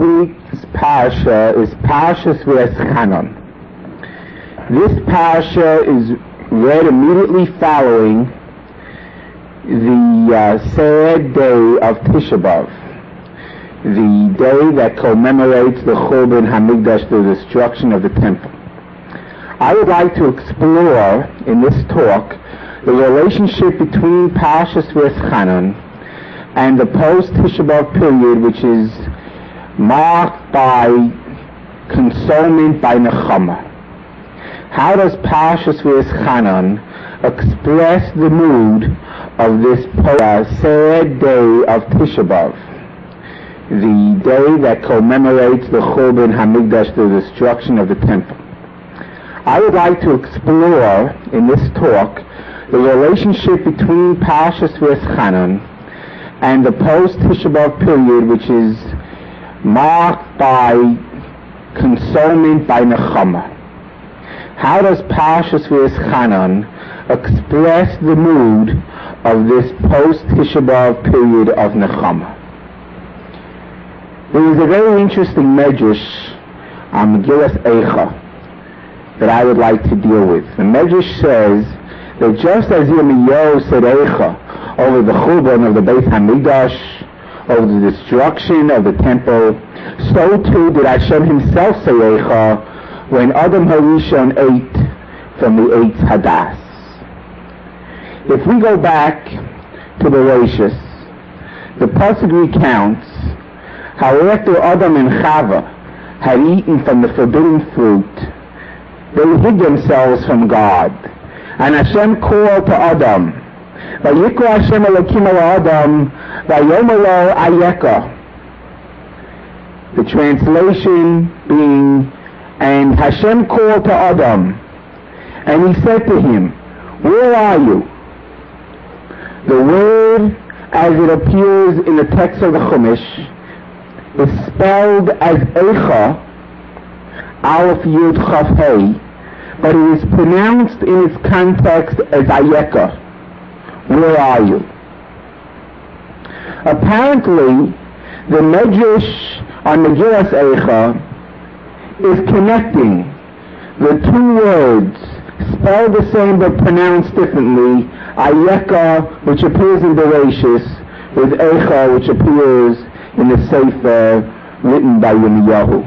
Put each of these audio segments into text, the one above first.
week's parasha is Parashas V'eschanan. This parasha is read immediately following the sad day of Tisha B'Av, the day that commemorates the Churban Hamikdash, the destruction of the temple. I would like to explore in this talk the relationship between Parashas V'eschanan and the post-Tisha B'Av period, which is marked by consolement, by Nechama. How does Parashas V'eschanan express the mood of this sad day of Tisha B'Av, the day that commemorates the Churban Hamikdash, the destruction of the temple? I would like to explore in this talk the relationship between Parashas V'eschanan and the post-Tisha B'Av period, which is marked by consolement, by Nechama. How does Parashas V'eschanan express the mood of this post-Tisha B'Av period of Nechama? There is a very interesting medrash on Megillas Eicha that I would like to deal with. The medrash says that just as Yirmiyahu said Eicha over the Churban of the Beit HaMikdash, over the destruction of the temple, so too did Hashem himself say Eicha when Adam HaRishon ate from the Eitz Hadas. If we go back to the Bereshis, the pasuk recounts how after Adam and Chava had eaten from the forbidden fruit, they hid themselves from God. And Hashem called to Adam, Vayikra Hashem Elokim el Adam, Vayomer lo Ayeka. The translation being, and Hashem called to Adam, and he said to him, where are you? The word, as it appears in the text of the Chumash, is spelled as Eicha, Aleph Yud Chaf Hey, but it is pronounced in its context as Ayeka. Where are you? Apparently, the Medrash on Megillas Eicha is connecting the two words spelled the same but pronounced differently, Ayeka, which appears in Bereshis, with Eicha, which appears in the Sefer written by Yirmiyahu.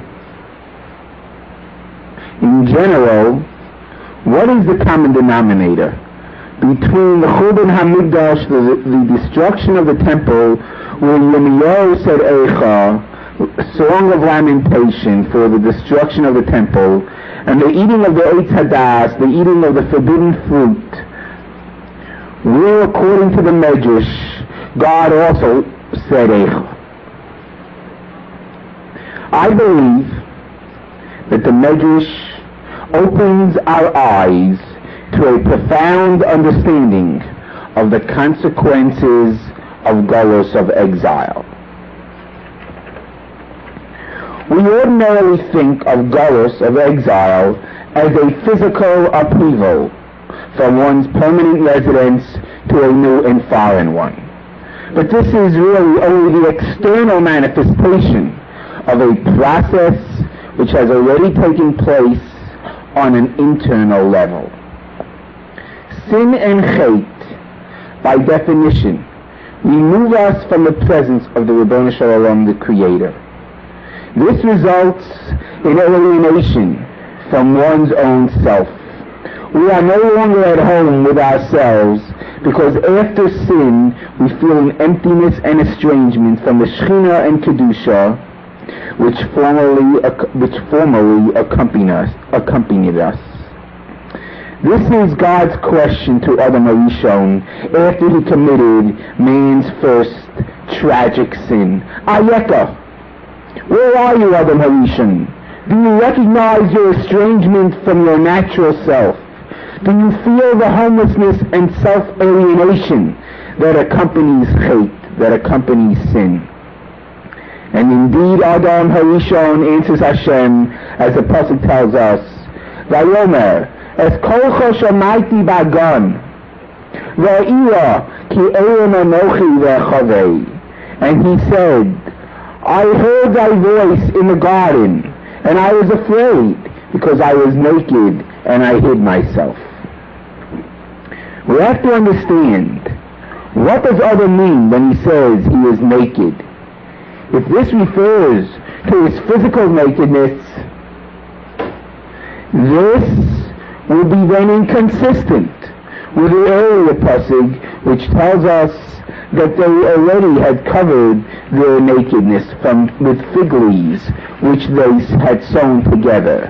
In general, what is the common denominator between the Churban Hamikdash, the destruction of the temple, where Yirmiyahu said Eicha, Song of Lamentation for the destruction of the temple, and the eating of the Eitz Hadas, the eating of the forbidden fruit, where according to the Medrash, God also said Eicha? I believe that the Medrash opens our eyes to a profound understanding of the consequences of Galus, of exile. We ordinarily think of Galus, of exile, as a physical upheaval from one's permanent residence to a new and foreign one. But this is really only the external manifestation of a process which has already taken place on an internal level. Sin and hate, by definition, remove us from the presence of the Ribbono Shel Olam, the Creator. This results in alienation from one's own self. We are no longer at home with ourselves because after sin we feel an emptiness and estrangement from the Shekhinah and Kedusha which formerly accompanied us. This is God's question to Adam HaRishon after he committed man's first tragic sin. Ayeka, where are you, Adam HaRishon? Do you recognize your estrangement from your natural self? Do you feel the homelessness and self-alienation that accompanies hate, that accompanies sin? And indeed, Adam HaRishon answers Hashem, as the pasuk tells us, Vayomer, Es kolcho shamaiti bagan, Va'ira ki eim anochi ve'chavei. And he said, I heard thy voice in the garden, and I was afraid, because I was naked, and I hid myself. We have to understand, what does Adam mean when he says he is naked? If this refers to his physical nakedness, this will be then inconsistent with the earlier pasuk, which tells us that they already had covered their nakedness with fig leaves, which they had sewn together.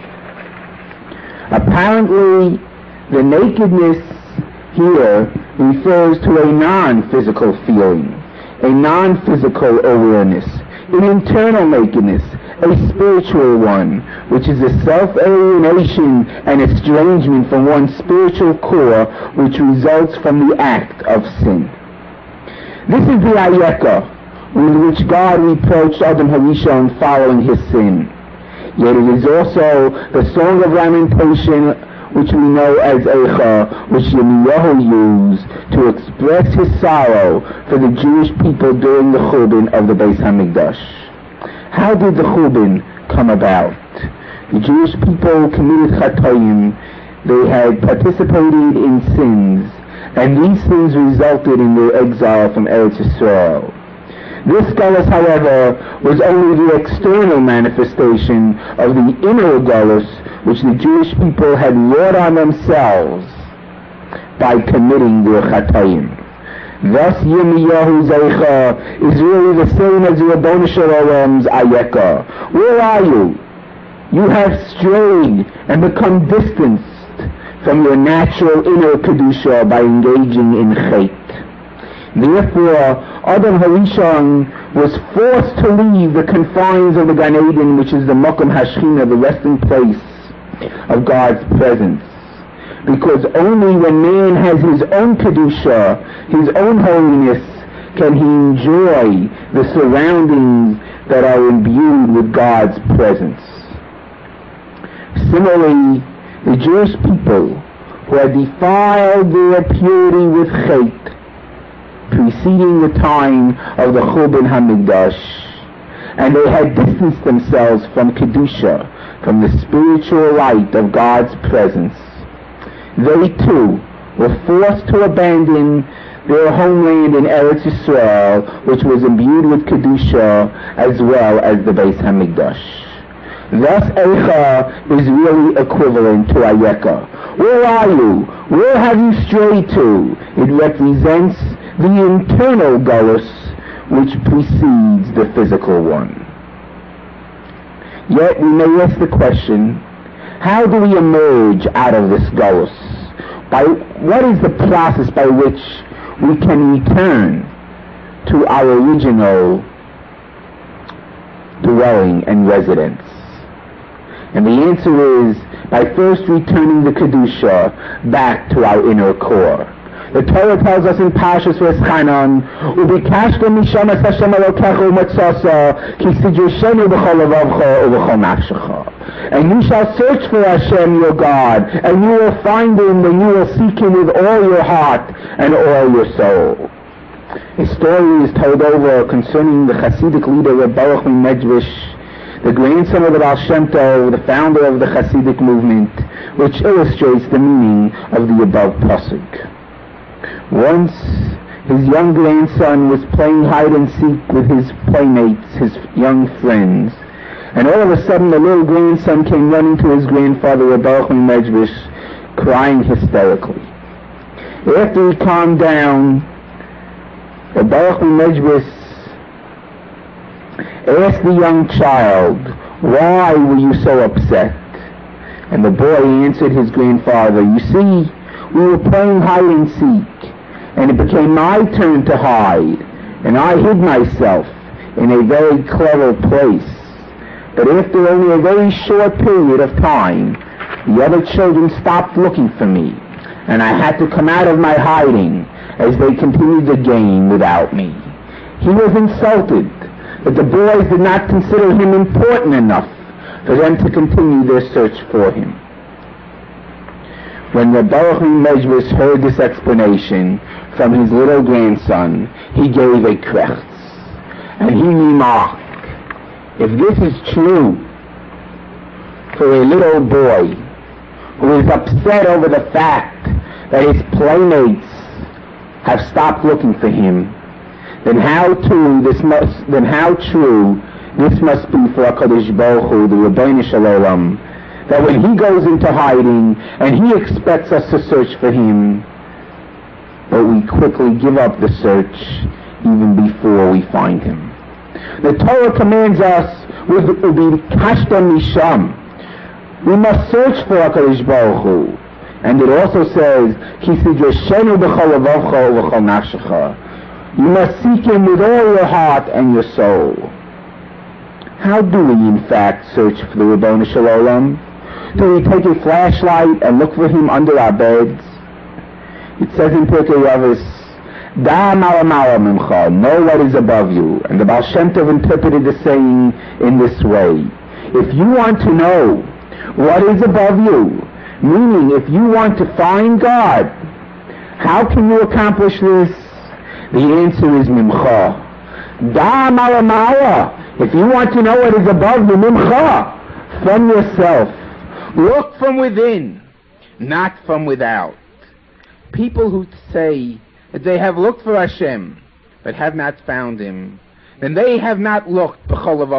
Apparently, the nakedness here refers to a non-physical feeling, a non-physical awareness, an internal nakedness, a spiritual one, which is a self-alienation and estrangement from one's spiritual core, which results from the act of sin. This is the ayeka with which God reproached Adam Harishon following his sin. Yet it is also the Song of Lamentation, which we know as Eicha, which Yirmiyahu used to express his sorrow for the Jewish people during the Churban of the Beis Hamikdash. How did the Churban come about? The Jewish people committed chatoim. They had participated in sins, and these sins resulted in their exile from Eretz Yisrael. This galus, however, was only the external manifestation of the inner galus, which the Jewish people had wrought on themselves by committing their chatoim. Thus, Yirmiyahu's Eicha is really the same as Ribono Shel Olam's Ayeka. Where are you? You have strayed and become distanced from your natural inner Kedusha by engaging in Chet. Therefore, Adam Harishon was forced to leave the confines of the Gan Eden, which is the Makom Hashchina, the resting place of God's presence. Because only when man has his own Kedusha, his own holiness, can he enjoy the surroundings that are imbued with God's presence. Similarly, the Jewish people who had defiled their purity with Chet, preceding the time of the Churban Hamikdash, and they had distanced themselves from Kedusha, from the spiritual light of God's presence, they too were forced to abandon their homeland in Eretz Yisrael, which was imbued with Kedusha as well as the Beis Hamikdash. Thus, Eicha is really equivalent to Ayeka. Where are you? Where have you strayed to? It represents the internal galus which precedes the physical one. Yet we may ask the question, how do we emerge out of this galus? What is the process by which we can return to our original dwelling and residence? And the answer is by first returning the Kedusha back to our inner core. The Torah tells us in Parshas V'eschanan, "Ubikashta mishamas Hashem Elokecha u'matzasa, ki sidroshenu b'chol levavcha u'b'chol nafshecha." And you shall search for Hashem your God, and you will find Him when you will seek Him with all your heart and all your soul. A story is told over concerning the Hasidic leader Reb Baruch Mimedvish, the grandson of the Baal Shem Tov, the founder of the Hasidic movement, which illustrates the meaning of the above pasuk. Once, his young grandson was playing hide and seek with his playmates, his young friends, and all of a sudden the little grandson came running to his grandfather, Reb Baruch Mimedvish, crying hysterically. After he calmed down, Reb Baruch Mimedvish asked the young child, "Why were you so upset?" And the boy answered his grandfather, "You see, we were playing hide and seek, and it became my turn to hide, and I hid myself in a very clever place. But after only a very short period of time, the other children stopped looking for me, and I had to come out of my hiding as they continued the game without me." He was insulted that the boys did not consider him important enough for them to continue their search for him. When Reb Baruch Mimedvish heard this explanation from his little grandson, he gave a krechts, and he remarked, If this is true for a little boy who is upset over the fact that his playmates have stopped looking for him, then how true this must be for HaKadosh Baruch Hu, the Rebbeinu Shalom, that when he goes into hiding and he expects us to search for him, but we quickly give up the search even before we find him. The Torah commands us with Kashtem Misham. We must search for HaKadosh Baruch Hu. And it also says, you must seek him with all your heart and your soul. How do we in fact search for the Rebbeinu Shalom? Do we take a flashlight and look for him under our beds? It says in Pirkei Avos, Da mala mimcha, know what is above you. And the Baal Shem Tov interpreted the saying in this way. If you want to know what is above you, meaning if you want to find God, how can you accomplish this? The answer is mimcha. Da mala. If you want to know what is above you, mimcha, from yourself. Look from within, not from without. People who say that they have looked for Hashem, but have not found him, then they have not looked with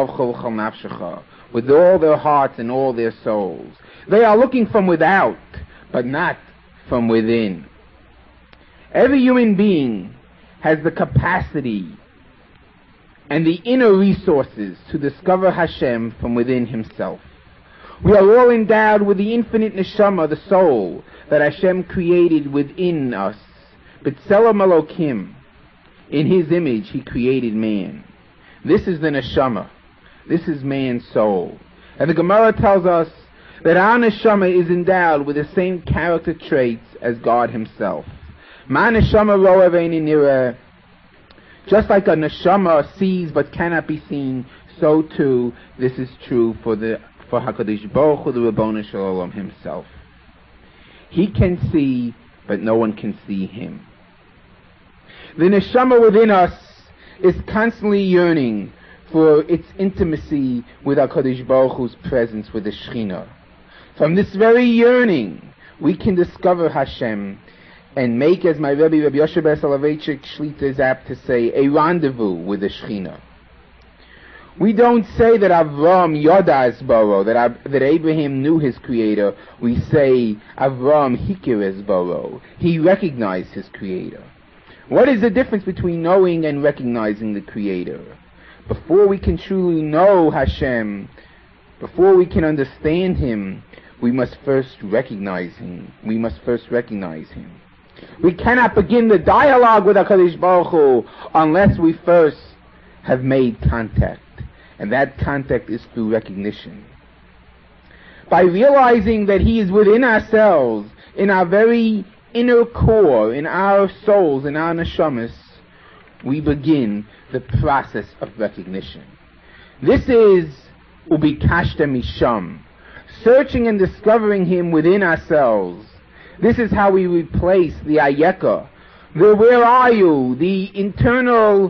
all their hearts and all their souls. They are looking from without, but not from within. Every human being has the capacity and the inner resources to discover Hashem from within himself. We are all endowed with the infinite neshama, the soul, that Hashem created within us. B'tselem Elokim, in his image he created man. This is the neshama. This is man's soul. And the Gemara tells us that our neshama is endowed with the same character traits as God himself. Ma neshama ro'eh ve'eino nireh. Just like a neshama sees but cannot be seen, so too this is true for HaKadosh Baruch Hu, the Rebbeinu Shalom himself. He can see, but no one can see him. The neshama within us is constantly yearning for its intimacy with HaKadosh Baruch Hu's presence, with the Shekhinah. From this very yearning, we can discover Hashem and make, as my Rebbe, Rabbi Yoshe Ber Soloveitchik Shlita is apt to say, a rendezvous with the Shekhinah. We don't say that Avram Yoda es Baro, that Abraham knew his Creator. We say Avram Hikir es Baro. He recognized his Creator. What is the difference between knowing and recognizing the Creator? Before we can truly know Hashem, before we can understand him, we must first recognize him. We cannot begin the dialogue with HaKadosh Baruch Hu unless we first have made contact. And that contact is through recognition. By realizing that he is within ourselves, in our very inner core, in our souls, in our neshamas, we begin the process of recognition. This is ubikashta misham, searching and discovering him within ourselves. This is how we replace the ayeka, the where are you, the internal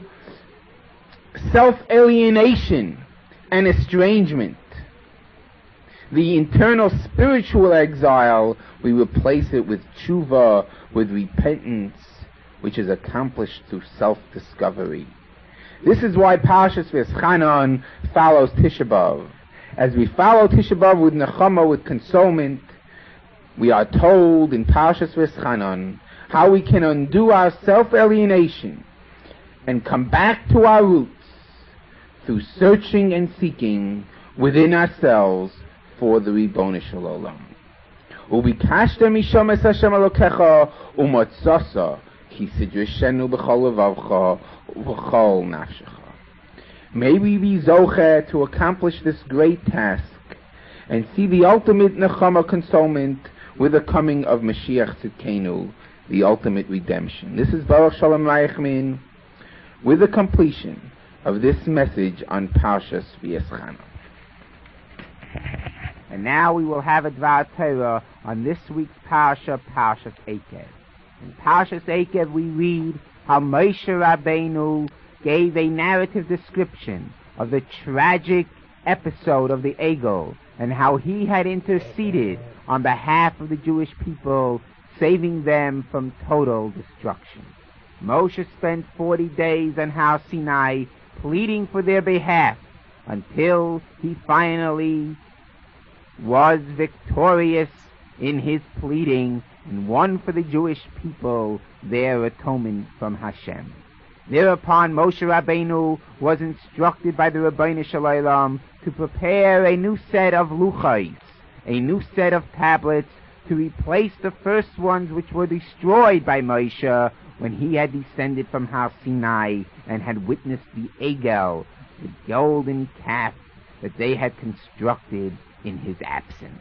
self-alienation and estrangement. The internal spiritual exile, we replace it with tshuva, with repentance, which is accomplished through self-discovery. This is why Parshas V'eschanan follows Tisha B'Av. As we follow Tisha B'Av with nechama, with consolement, we are told in Parshas V'eschanan how we can undo our self-alienation and come back to our roots through searching and seeking within ourselves for the Ribono Shel Olam. Ubikashta misham es Hashem Elokecha umotzasa ki sidrishenu b'chol levavcha u'b'chol nafshecha. May we be zocher to accomplish this great task and see the ultimate nechama, consolement, with the coming of Mashiach Tzidkenu, the ultimate redemption. This is Baruch Shalom Reichman with the completion of this message on Parshas V'eschanan. And now we will have a Dvar Torah on this week's Parsha, Parshas Eikev. In Parshas Eikev we read how Moshe Rabbeinu gave a narrative description of the tragic episode of the Egel and how he had interceded on behalf of the Jewish people, saving them from total destruction. Moshe spent 40 days on Har Sinai pleading for their behalf until he finally was victorious in his pleading and won for the Jewish people their atonement from Hashem. Thereupon Moshe Rabbeinu was instructed by the Ribbono Shel Olam to prepare a new set of luchos, a new set of tablets, to replace the first ones which were destroyed by Moshe when he had descended from Har Sinai and had witnessed the Egel, the golden calf that they had constructed in his absence.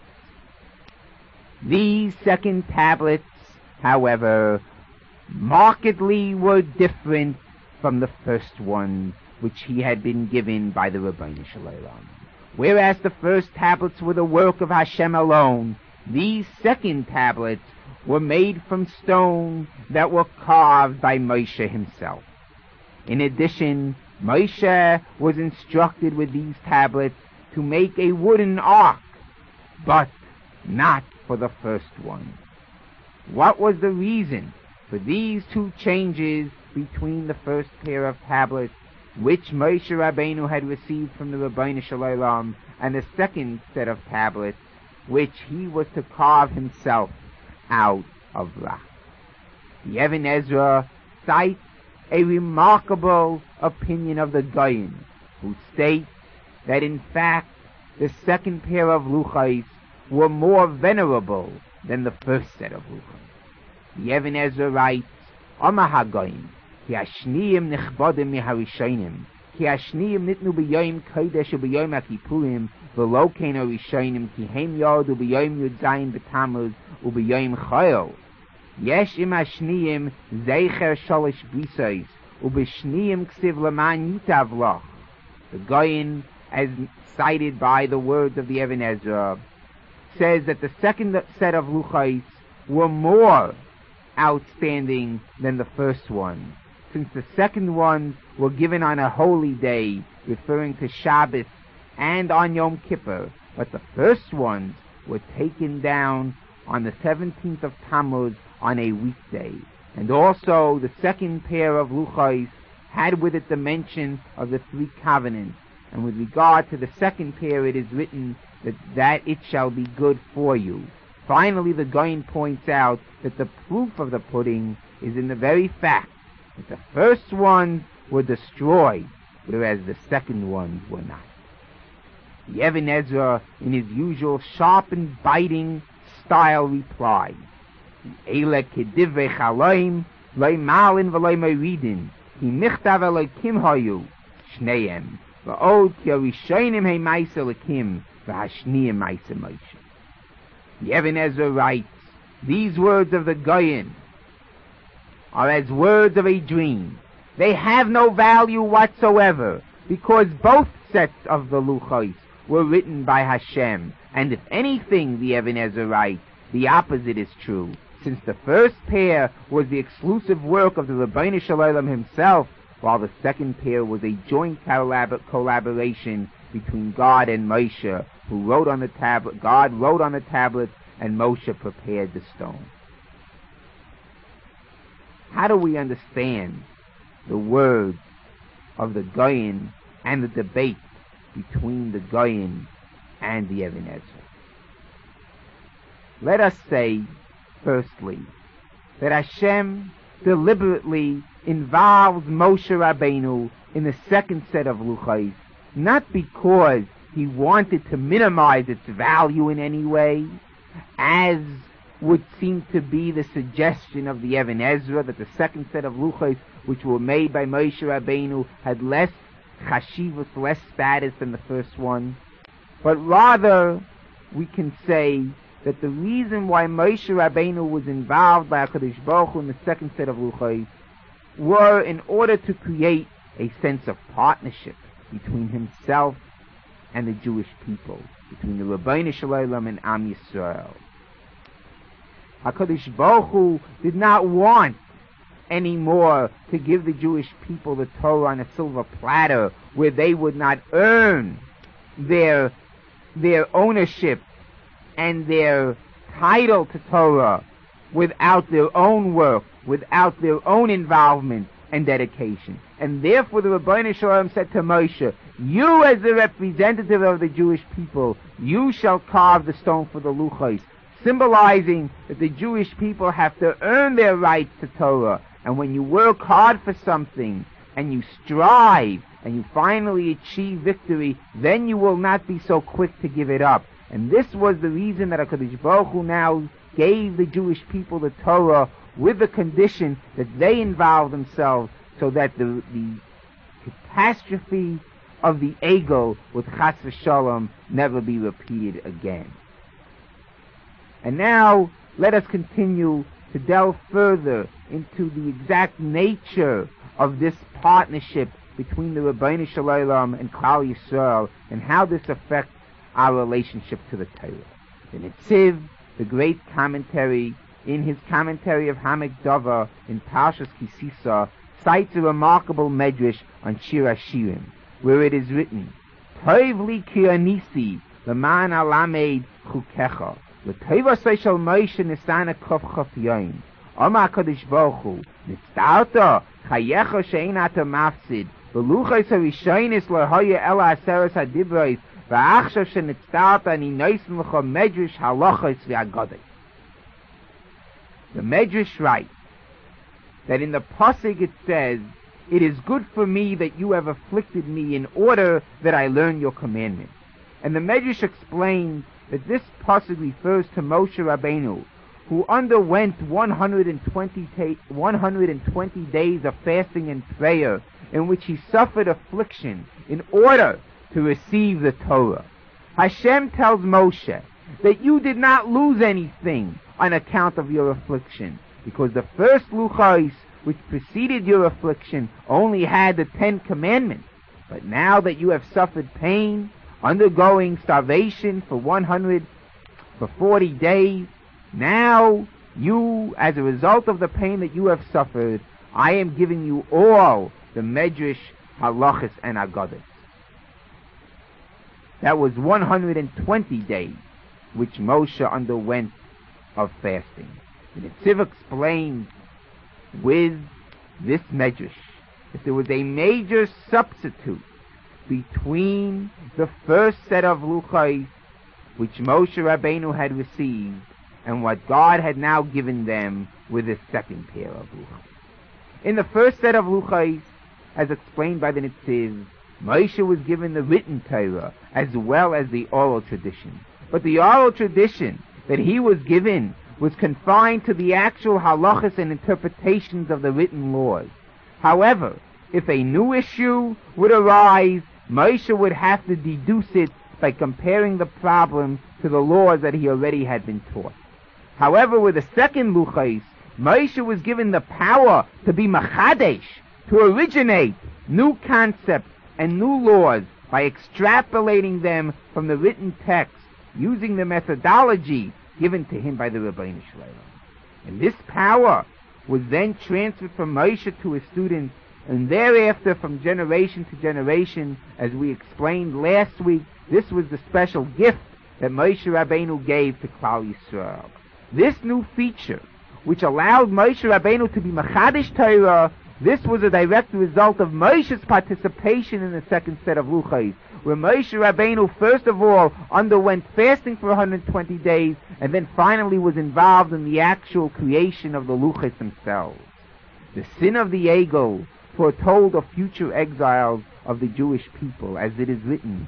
These second tablets, however, markedly were different from the first one which he had been given by the Ribbono Shel Olam. Whereas the first tablets were the work of Hashem alone, these second tablets were made from stone that were carved by Moshe himself. In addition, Moshe was instructed with these tablets to make a wooden ark, but not for the first one. What was the reason for these two changes between the first pair of tablets which Moshe Rabbeinu had received from the Ribbono Shel Olam and the second set of tablets which he was to carve himself out of rock? The Even Ezra cites a remarkable opinion of the Goyen, who states that in fact the second pair of luchos were more venerable than the first set of luchos. The Even Ezra writes, Amar HaGoyen, Ki Hashniyim nichbodim miharishonim, Ki Hashniyim nitnu b'yoyim kodesh u'b'yoyim HaKippurim, v'lo kein harishonim, Ki heim yod u'b'yoyim yud zayin b'tamuz u'b'yoyim chayil. Yesh im Hashniyim zeicher sholosh brisos, u'b'shniyim ksiv l'man yitav loch. The Goyen, as cited by the words of the Even Ezra, says that the second set of luchos were more outstanding than the first one, since the second ones were given on a holy day, referring to Shabbos, and on Yom Kippur, but the first ones were taken down on the 17th of Tammuz on a weekday. And also the second pair of luchos had with it the mention of the three covenants, and with regard to the second pair it is written that it shall be good for you. Finally, the Goyen points out that the proof of the pudding is in the very fact that the first ones were destroyed, whereas the second ones were not. The Even Ezra, in his usual sharp and biting style, replied, Eile kedivrei chaloim, loy malin v'loy moridin, ki michtav elokim hayu, shneim, v'od ki harishonim hei maise elokim, v'hashniyim maise Moshe. The Even Ezra writes, these words of the Goyen are as words of a dream. They have no value whatsoever, because both sets of the luchos were written by Hashem, and if anything, the Even Ezra writes, the opposite is true, since the first pair was the exclusive work of the Ribbono Shel Olam himself, while the second pair was a joint collaboration between God and Moshe, who wrote on the tablet. God wrote on the tablet, and Moshe prepared the stone. How do we understand the words of the Goyen and the debate between the Goyen and the Even Ezra? Let us say, firstly, that Hashem deliberately involves Moshe Rabbeinu in the second set of luchos, not because he wanted to minimize its value in any way, as would seem to be the suggestion of the Even Ezra, that the second set of luchos which were made by Moshe Rabbeinu had less chashivus, less status than the first one, but rather we can say that the reason why Moshe Rabbeinu was involved by HaKadosh Baruch Hu in the second set of luchos were in order to create a sense of partnership between himself and the Jewish people, between the Ribbono Shel Olam and Am Yisrael. HaKadosh Baruch Hu did not want anymore to give the Jewish people the Torah on a silver platter, where they would not earn their ownership and their title to Torah without their own work, without their own involvement and dedication. And therefore the Rebbeinu Shalom said to Moshe, you as the representative of the Jewish people, you shall carve the stone for the luchos, symbolizing that the Jewish people have to earn their rights to Torah. And when you work hard for something, and you strive, and you finally achieve victory, then you will not be so quick to give it up. And this was the reason that HaKadosh Baruch Hu now gave the Jewish people the Torah with the condition that they involve themselves, so that the catastrophe of the Egel with Chas v'Shalom never be repeated again. And now let us continue to delve further into the exact nature of this partnership between the Rebbeinu Shalom and Klal Yisrael, and how this affects our relationship to the Torah. The Netziv, the great commentary, in his commentary of Hamek Dava in Parshas Kisisa, cites a remarkable medrash on Shir HaShirim, where it is written, Tov li ki anisi l'man alamed chukecha, l'tova shel Moshe nisana kof chaf yoim, Oma HaKadosh Baruch Hu, nitztarta chayecha she'ein ata mafsid, v'luchos harishonis lo hoya ela aseres hadibros, v'achshav shenitztarta ani noisen l'cha medrash halachos v'agodai. The Medrash writes that in the Pasuk it says, it is good for me that you have afflicted me in order that I learn your commandments. And the Medrash explains that this Pasuk refers to Moshe Rabbeinu, who underwent 120 days of fasting and prayer, in which he suffered affliction in order to receive the Torah. Hashem tells Moshe that you did not lose anything on account of your affliction, because the first luchos which preceded your affliction only had the 10 commandments. But now that you have suffered pain, undergoing starvation for 40 days, now you, as a result of the pain that you have suffered, I am giving you all the medrash, halachas, and agadas. That was 120 days which Moshe underwent of fasting. The Netziv explained with this medrash that there was a major substitute between the first set of luchos which Moshe Rabbeinu had received and what God had now given them with the second pair of luchos. In the first set of luchos, as explained by the Netziv, Moshe was given the written Torah as well as the oral tradition. But the oral tradition that he was given was confined to the actual halachas and interpretations of the written laws. However, if a new issue would arise, Moshe would have to deduce it by comparing the problem to the laws that he already had been taught. However, with the second luchos, Moshe was given the power to be machadesh, to originate new concepts and new laws by extrapolating them from the written text, using the methodology given to him by the Rebbeinu Shalom. And this power was then transferred from Moshe to his students, and thereafter from generation to generation, as we explained last week, this was the special gift that Moshe Rabbeinu gave to Klal Yisrael. This new feature, which allowed Moshe Rabbeinu to be Machadish Torah, this was a direct result of Moshe's participation in the second set of luchos, where Moshe Rabbeinu first of all underwent fasting for 120 days, and then finally was involved in the actual creation of the luchos themselves. The sin of the Egel foretold of future exiles of the Jewish people, as it is written,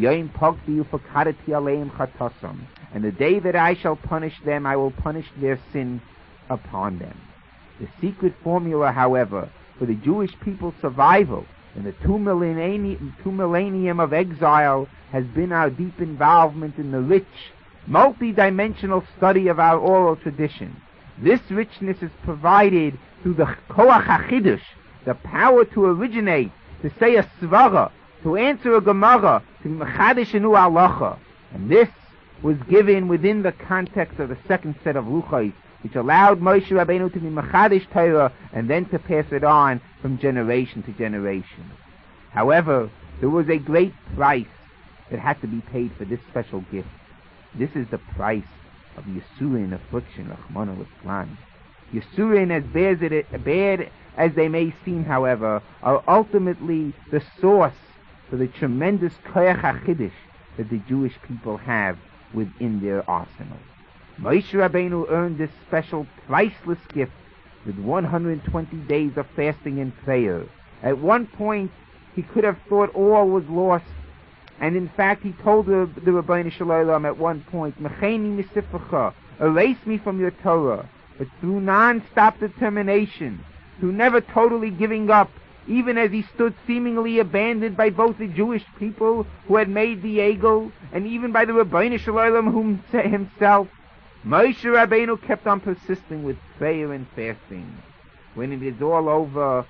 and the day that I shall punish them, I will punish their sin upon them. The secret formula, however, for the Jewish people's survival in the two millennium of exile has been our deep involvement in the rich, multi-dimensional study of our oral tradition. This richness is provided through the koach hachidush, the power to originate, to say a svara, to answer a gemara, to mechadish a new halacha. And this was given within the context of the second set of luchos, which allowed Moshe Rabbeinu to be Machadish Torah and then to pass it on from generation to generation. However, there was a great price that had to be paid for this special gift. This is the price of Yisurin, affliction, Rachmana litzlan. Yisurin, as bad as they may seem, however, are ultimately the source for the tremendous koyach hachidush that the Jewish people have within their arsenal. Moshe Rabbeinu earned this special priceless gift with 120 days of fasting and prayer. At one point, he could have thought all was lost, and in fact he told the Rebbeinu Shalom at one point, Mecheni misifrecha, erase me from your Torah. But through non-stop determination, through never totally giving up, even as he stood seemingly abandoned by both the Jewish people who had made the Egel, and even by the Rebbeinu Shalom himself, Moshe Rabbeinu kept on persisting with prayer and fasting. When it is all over,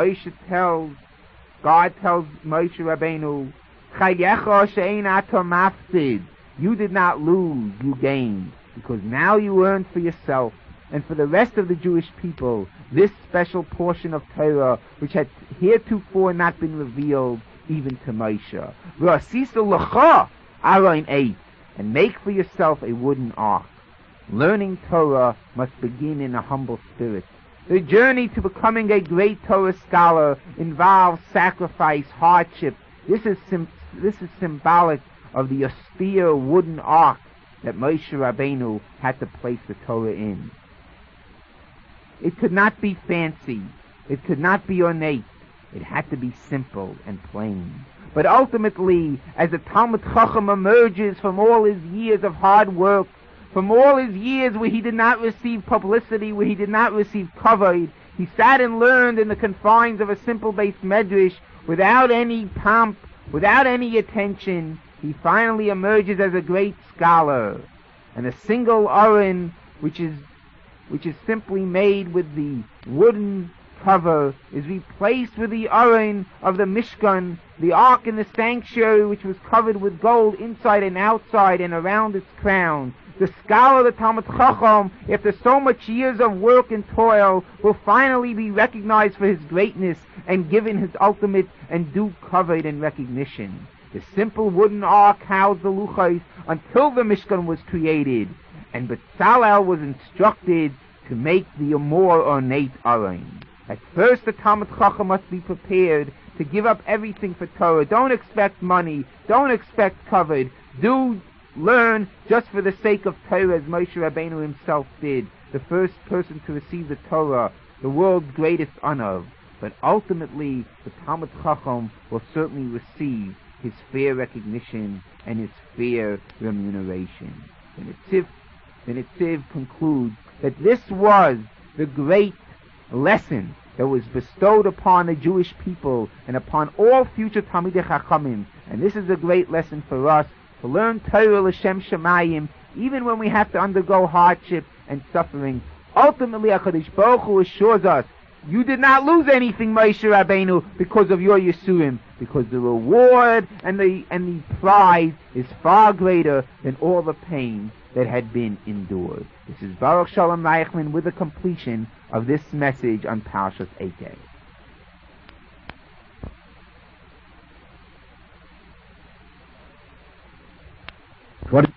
God tells Moshe Rabbeinu, Chayecha she'ein ato mafsid. You did not lose, you gained, because now you earned for yourself and for the rest of the Jewish people this special portion of Torah which had heretofore not been revealed even to Moshe. V'asisa l'cha aron 8, and make for yourself a wooden ark. Learning Torah must begin in a humble spirit. The journey to becoming a great Torah scholar involves sacrifice, hardship. This is symbolic of the austere wooden ark that Moshe Rabbeinu had to place the Torah in. It could not be fancy. It could not be ornate. It had to be simple and plain. But ultimately, as the Talmud Chacham emerges from all his years of hard work, from all his years where he did not receive publicity, where he did not receive kavod, he sat and learned in the confines of a simple Beis Medrash, without any pomp, without any attention. He finally emerges as a great scholar. And a single aron, which is simply made with the wooden cover, is replaced with the aron of the Mishkan, the ark in the sanctuary, which was covered with gold inside and outside and around its crown. The scholar, the Talmud Chacham, after so much years of work and toil, will finally be recognized for his greatness and given his ultimate and due kavod and recognition. The simple wooden ark housed the luchos until the Mishkan was created, and Betzalel was instructed to make the more ornate aron. At first, the Talmud Chacham must be prepared to give up everything for Torah. Don't expect money. Don't expect kavod. Do learn just for the sake of Torah, as Moshe Rabbeinu himself did, the first person to receive the Torah, the world's greatest honor. But ultimately, the Talmud Chacham will certainly receive his fair recognition and his fair remuneration. The Netziv concludes that this was the great lesson that was bestowed upon the Jewish people and upon all future Talmidei Chachamim, and this is a great lesson for us, to learn Torah l'shem Shemayim, even when we have to undergo hardship and suffering. Ultimately, HaKadosh Baruch Hu assures us, you did not lose anything, Moshe Rabbeinu, because of your Yisurim, because the reward and the prize is far greater than all the pain that had been endured. This is Baruch Shalom Reichman with the completion of this message on Parshas Eikei. What?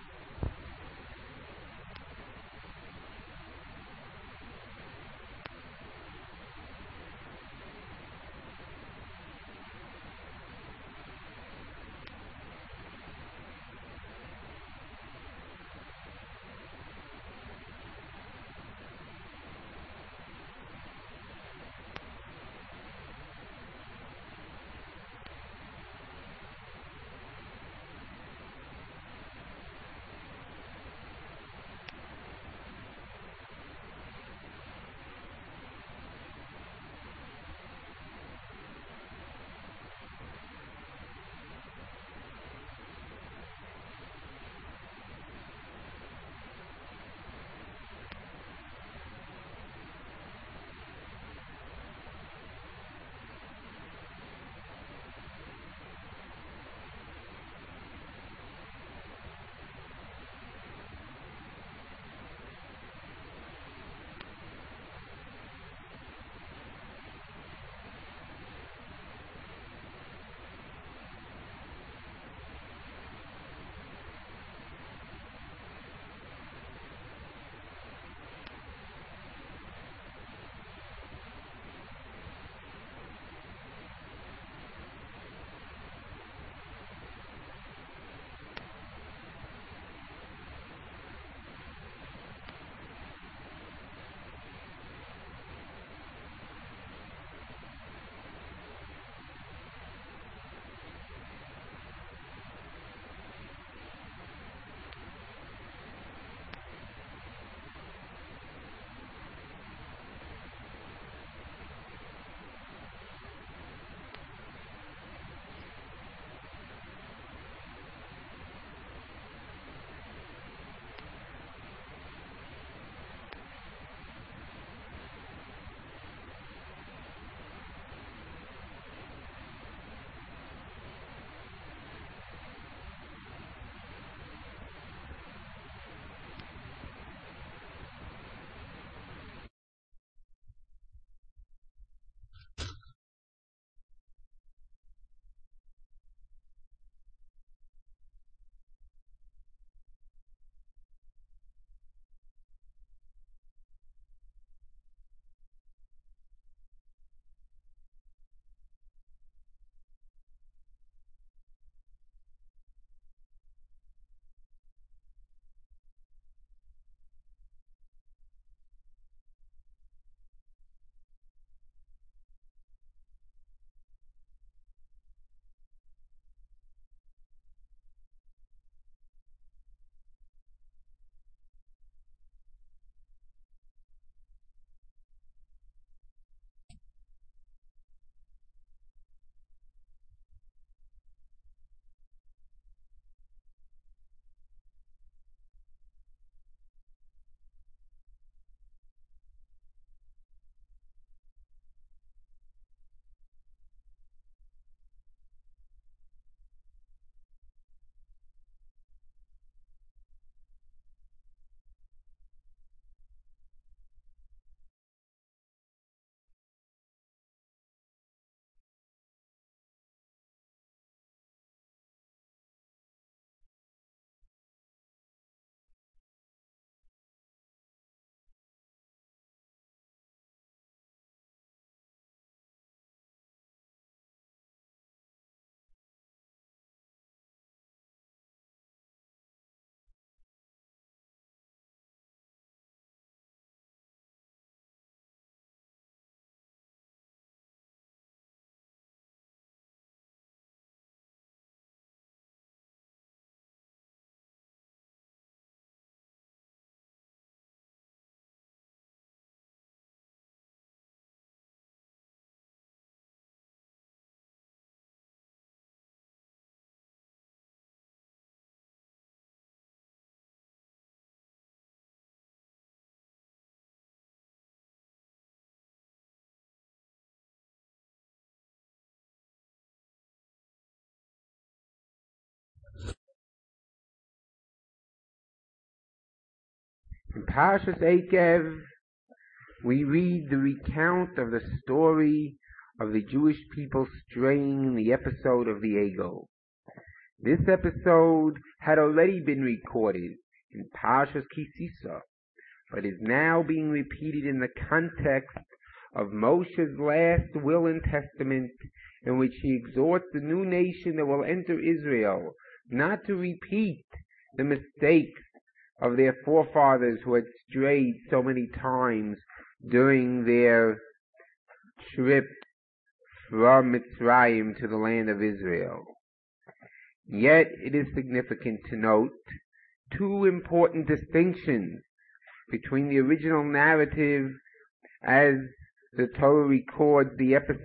In Parshas Eikev, we read the recount of the story of the Jewish people straying in the episode of the Egel. This episode had already been recorded in Parshas Kisisa, but is now being repeated in the context of Moshe's last will and testament, in which he exhorts the new nation that will enter Israel not to repeat the mistakes of their forefathers who had strayed so many times during their trip from Mitzrayim to the land of Israel. Yet it is significant to note two important distinctions between the original narrative as the Torah records the episode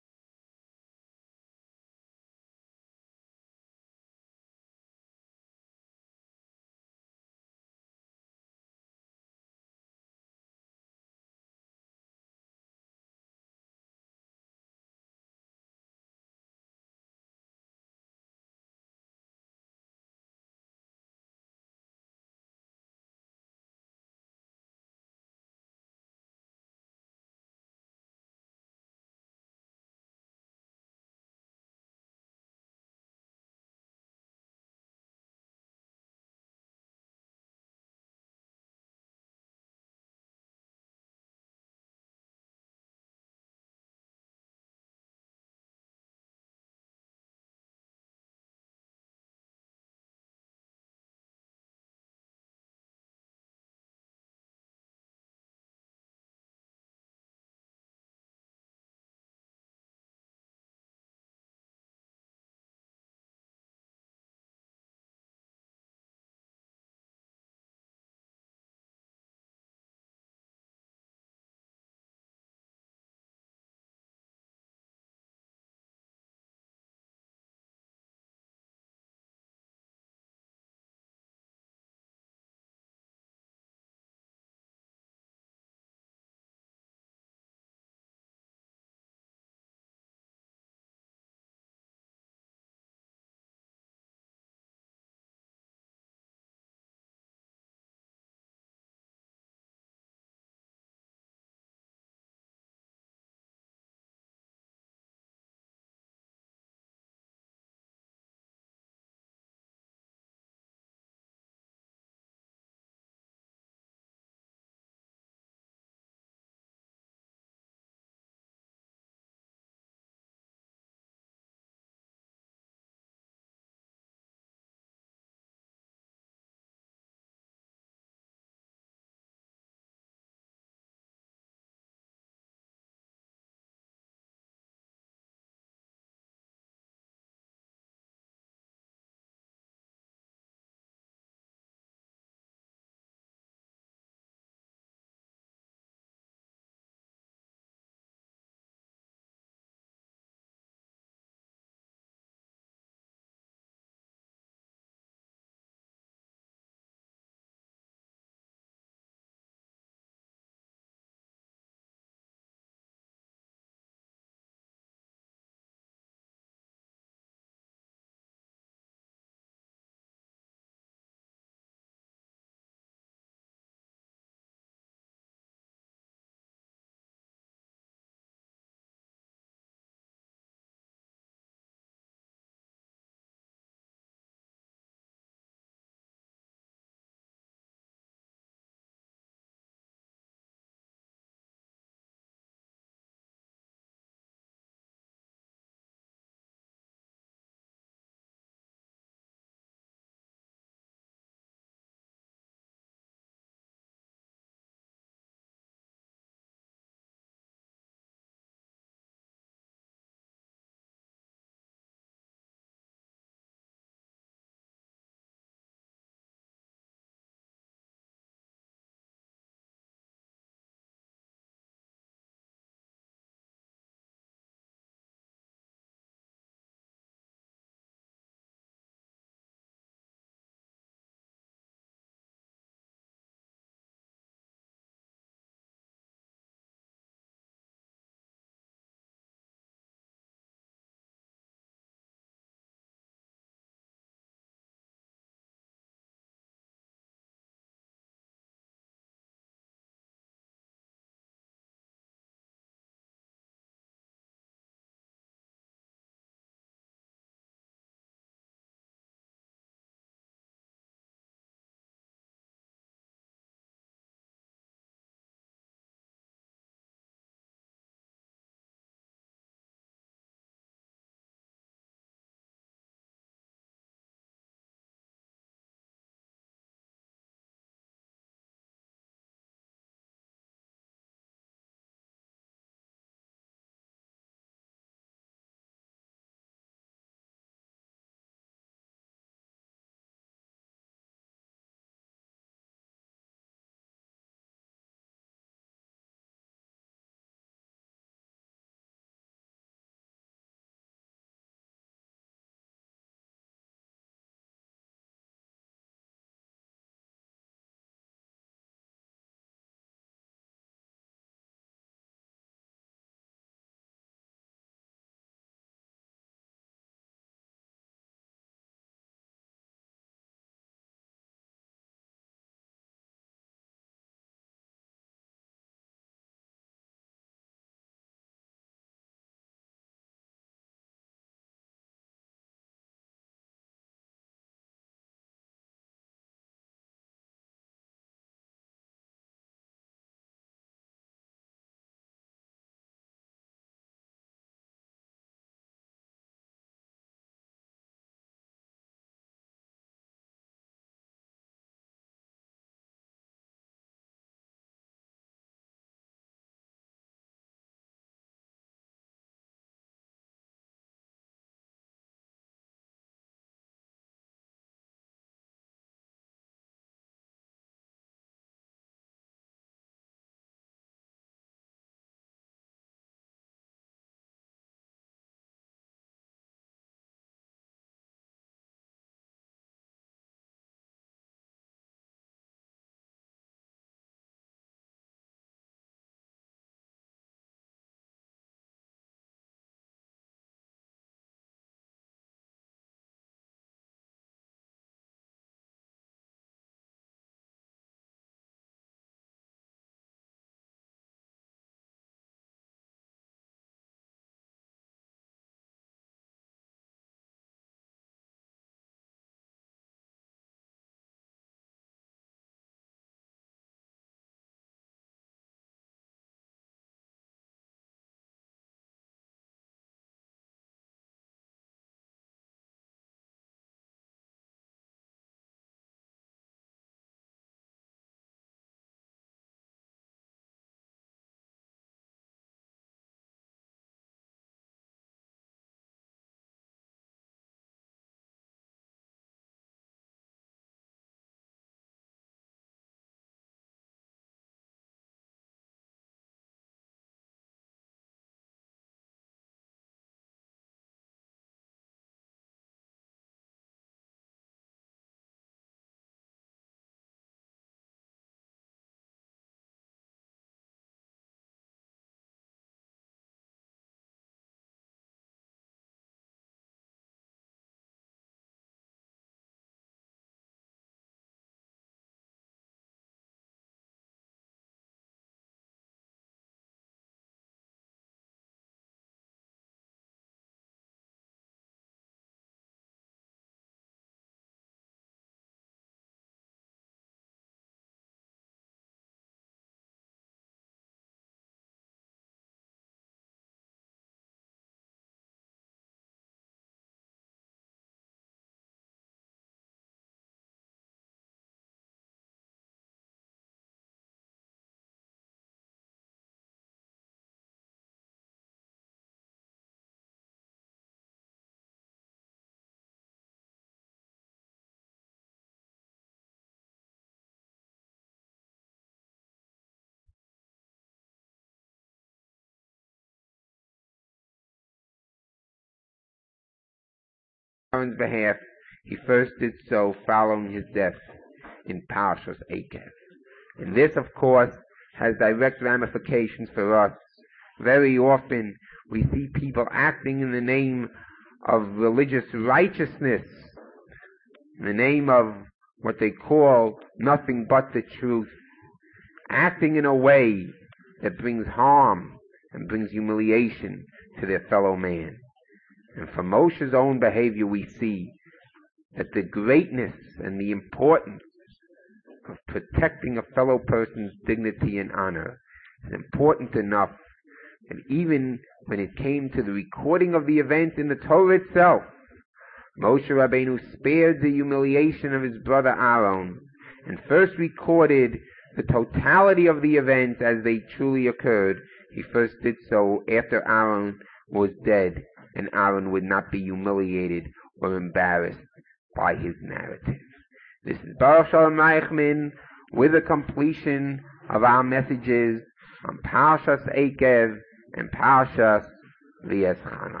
Aaron's behalf, he first did so following his death in Parshas Eikev. And this, of course, has direct ramifications for us. Very often, we see people acting in the name of religious righteousness, in the name of what they call nothing but the truth, acting in a way that brings harm and brings humiliation to their fellow man. And from Moshe's own behavior, we see that the greatness and the importance of protecting a fellow person's dignity and honor is important enough that even when it came to the recording of the event in the Torah itself, Moshe Rabbeinu spared the humiliation of his brother Aaron and first recorded the totality of the events as they truly occurred. He first did so after Aaron was dead, and Aaron would not be humiliated or embarrassed by his narrative. This is Baruch Shalom Reichman with the completion of our messages on Parshas Eikev and Parshas V'eschanan.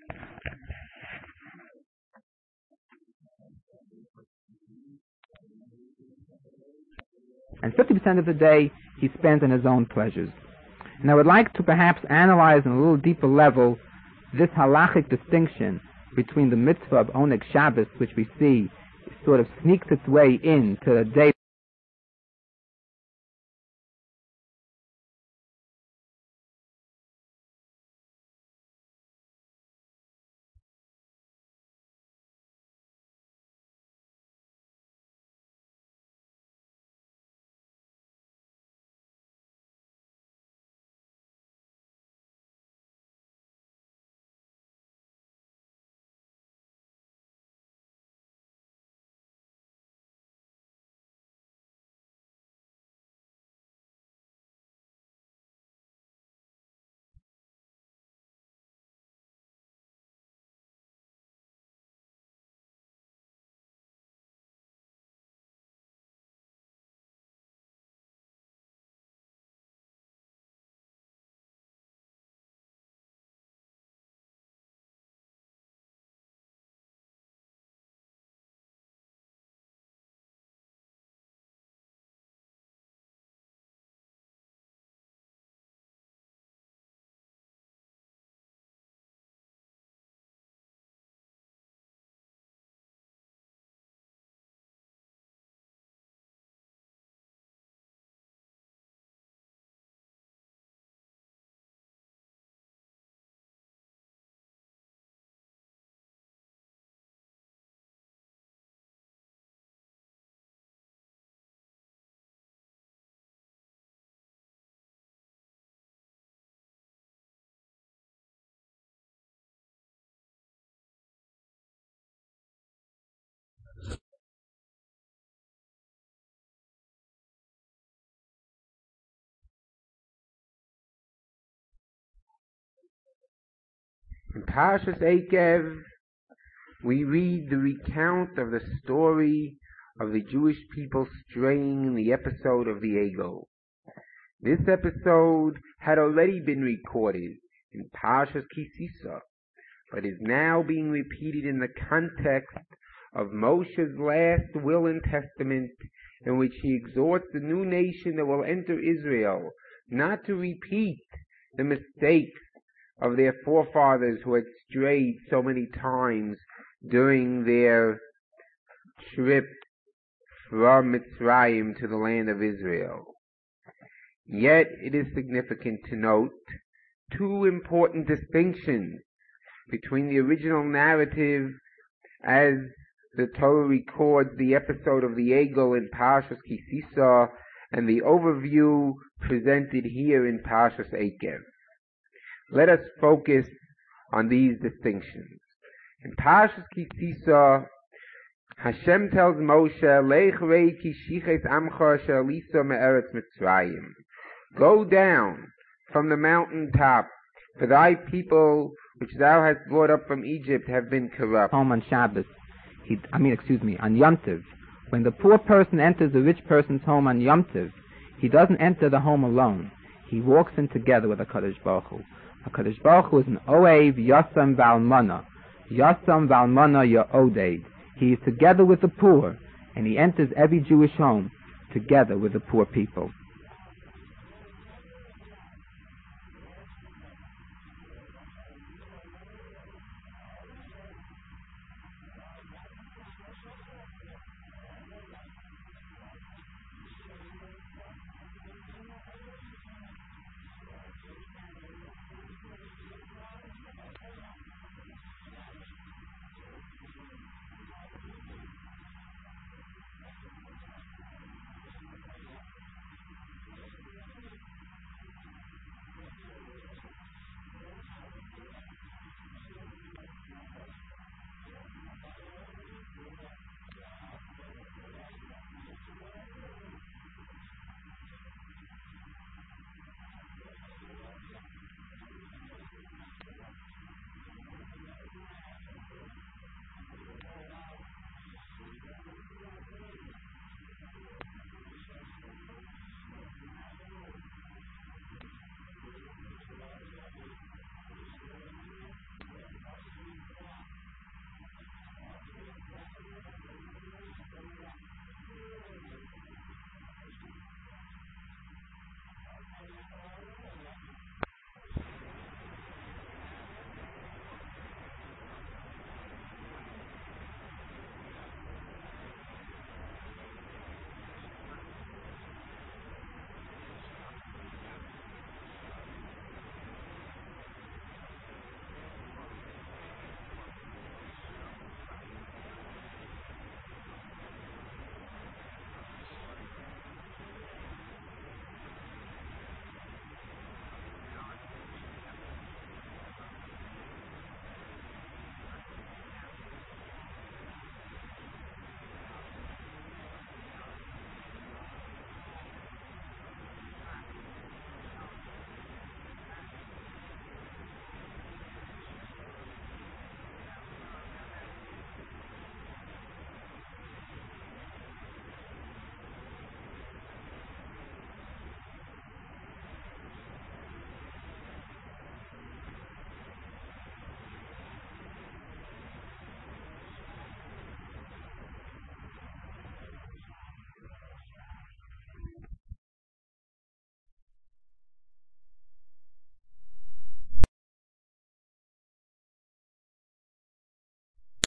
And 50% of the day he spends on his own pleasures. And I would like to perhaps analyze on a little deeper level this halachic distinction between the mitzvah of Oneg Shabbos, which we see sort of sneaks its way into the day In Parshas Eikev, we read the recount of the story of the Jewish people straying in the episode of the Egel. This episode had already been recorded in Parshas Kisisa, but is now being repeated in the context of Moshe's last will and testament, in which he exhorts the new nation that will enter Israel not to repeat the mistakes of their forefathers who had strayed so many times during their trip from Mitzrayim to the land of Israel. Yet it is significant to note two important distinctions between the original narrative as the Torah records the episode of the Egel in Parshas Kisisa and the overview presented here in Parshas Eikev. Let us focus on these distinctions. In Parshas Kisisa, Hashem tells Moshe, Lech rei ki shiches amcha asher lisa me'eretz Mitzrayim. Go down from the mountaintop, for thy people which thou hast brought up from Egypt have been corrupt. Home on Shabbos, on Yom Tov. When the poor person enters the rich person's home on Yom Tov, he doesn't enter the home alone. He walks in together with HaKadosh Baruch Hu. HaKadosh Baruch Hu is an Oev Yasam V'Almana. Yasam Valmana Ya'oded. He is together with the poor, and he enters every Jewish home together with the poor people.